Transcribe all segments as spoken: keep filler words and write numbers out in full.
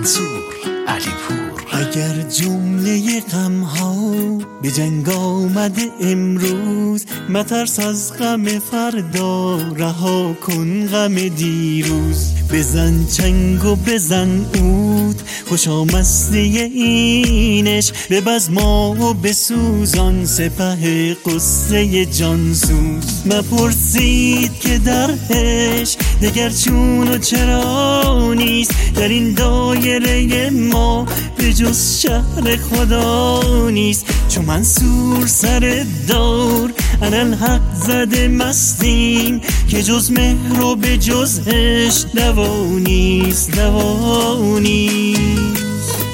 منصور علیپور. اگر جمله غم ها به جنگ آمده امروز، مترس از غم فردا، رها کن غم دیروز. بزن چنگ و بزن عود، خوشا مستی اینش، ببز ما و بسوزان سپه قصه جانسوز. مپرسید که درش دگر چون و چرا نیست، در این دایره ما به جز شهر خدا نیست. چون منصور سر دار انالحق زده مستیم، که جز مهر و به جز عشق دوا نیست، دوا نیست.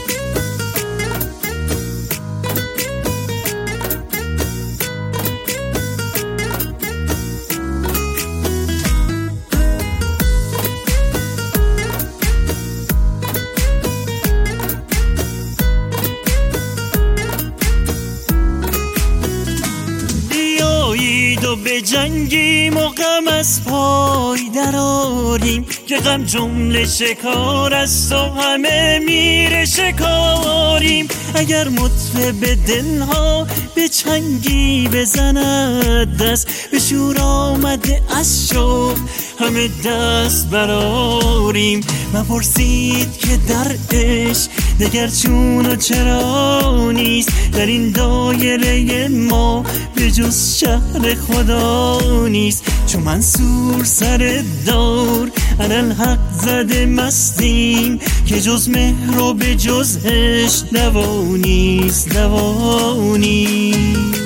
و به جنگیم و غم از پای دراریم، که غم جمله شکار است و همه میره شکاریم. اگر مطرب دلها به چنگی بزند دست، به شور آمده از شوق همه دست براریم. مپرسید که در عشق دگر چون و چرا نیست، در این دایره ما به جز شهر خدا نیست. چون منصور سر دار انالحق زده مستیم، که جز مهر و به جز عشق دوا نیست، دوا نیست.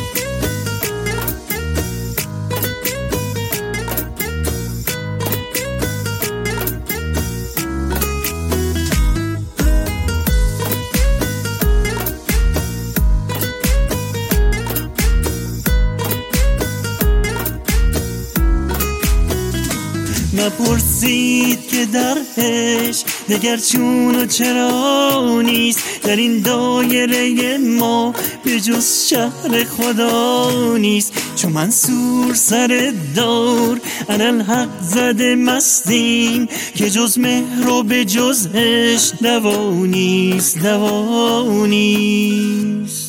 مپرسید که در عشق دگر چون و چرا نیست، در این دایره ما به جز شهر خدا نیست. چون منصور سر دار انالحق زده مستیم، که جز مهر و به جز عشق دوا نیست، دوا نیست.